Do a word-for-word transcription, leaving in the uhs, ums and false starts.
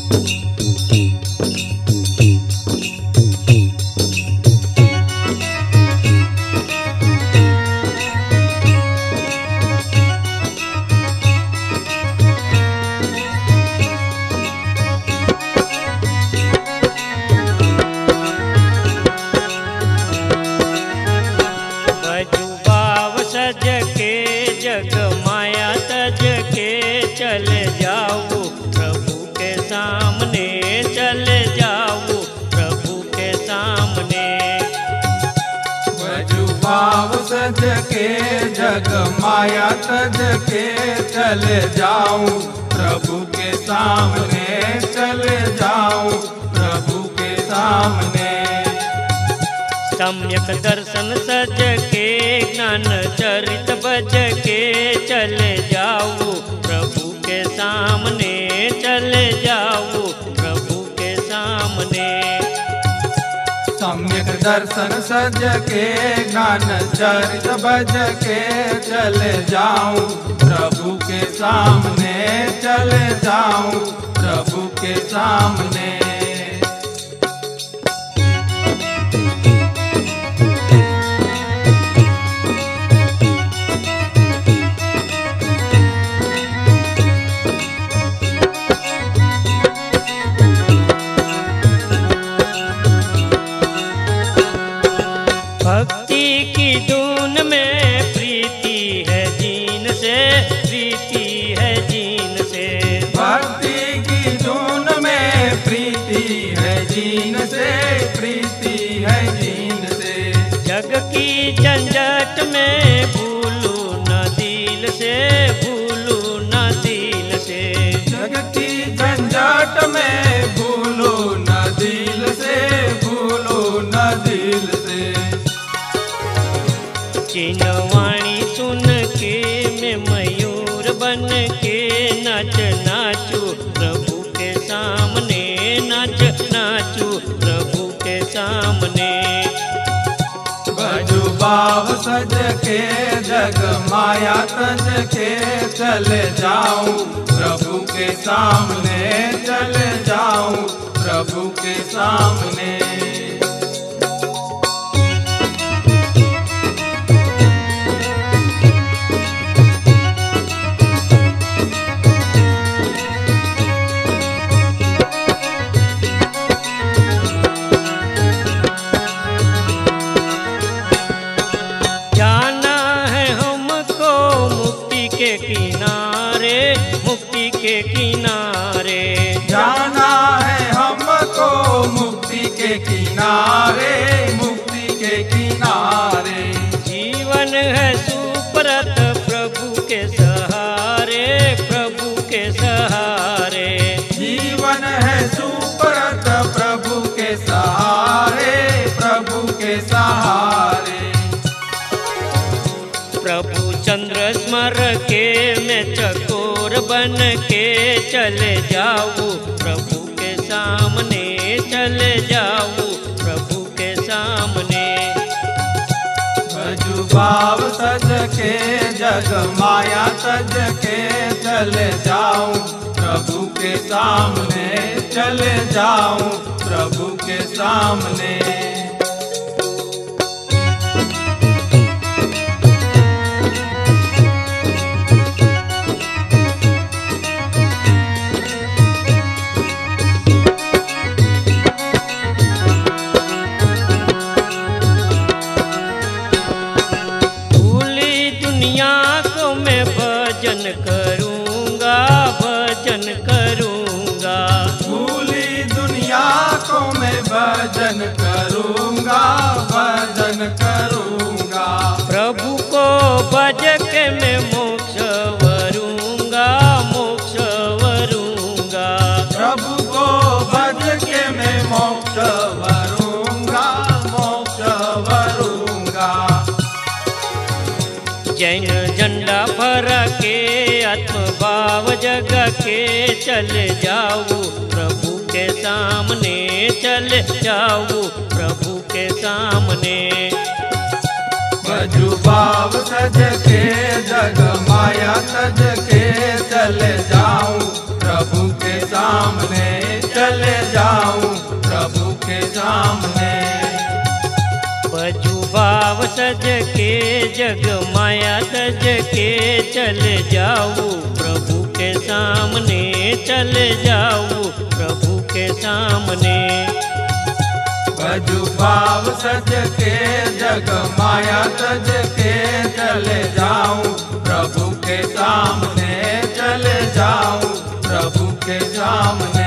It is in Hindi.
चले जाऊं प्रभु के सामने, चले जाऊं प्रभु के सामने। भजू भाव सज के जग माया तज के चले जाऊं प्रभु के सामने, चले जाऊं प्रभु के सामने। सम्यक दर्शन सज के ज्ञान चरित बज के चले जाऊं प्रभु के सामने, चले जाऊं प्रभु के सामने। सम्यक दर्शन सज के ज्ञान चरित बज के चले जाऊं प्रभु के सामने, चले जाऊं प्रभु के सामने। भक्ति की धुन में प्रीति है जीन से, प्रीति है जीन से। भक्ति की धुन में प्रीति है जीन से, प्रीति है जीन से। जग की झंझट में भूलू न दिल से, भूलू न दिल से। जग की झंझट में भूलो न दिल से, भूलो न दिल से। चिनवाणी सुन के मैं मयूर बन के नाच नाचू प्रभु के सामने, नाच नाचू प्रभु के सामने। भजू भाव सज के जग माया तज के चले जाऊं प्रभु के सामने, चले जाऊं प्रभु के सामने। के किनारे, मुक्ति के किनारे जाना है हमको, मुक्ति के किनारे, मुक्ति के किनारे। जीवन है सुप्रत प्रभु के सहारे, प्रभु के सहारे। जीवन है सुप्रत प्रभु के सहारे, प्रभु के सहारे। प्रभु चंद्र स्मर के मैं चकोर बन के चले जाऊं प्रभु के सामने, चले जाऊं प्रभु के सामने। भजू भाव सज के जग माया सज के चले जाऊं प्रभु के सामने, चले जाऊं प्रभु के सामने। भजन करूंगा, भजन करूंगा। भूली दुनिया को मैं भजन करूंगा, भजन करूंगा। प्रभु को भज के मैं मोक्ष वरूंगा, मोक्ष वरूंगा। प्रभु को भज के मैं मोक्ष वरूंगा, मोक्ष वरूंगा। जैन झंडा फहरा के आत्मभाव जगा के चले जाऊं प्रभु के सामने, चले जाऊं प्रभु के सामने। भजू भाव सज के जग माया सज के चले जाऊं प्रभु के सामने, चले जाऊं प्रभु के सामने। बजू भाव सज के जग माया तज के चले जाऊं प्रभु के सामने, चले जाऊं प्रभु के सामने। बजू भाव सज के जग माया तज के चले जाऊं प्रभु के सामने, चले जाऊं प्रभु के सामने।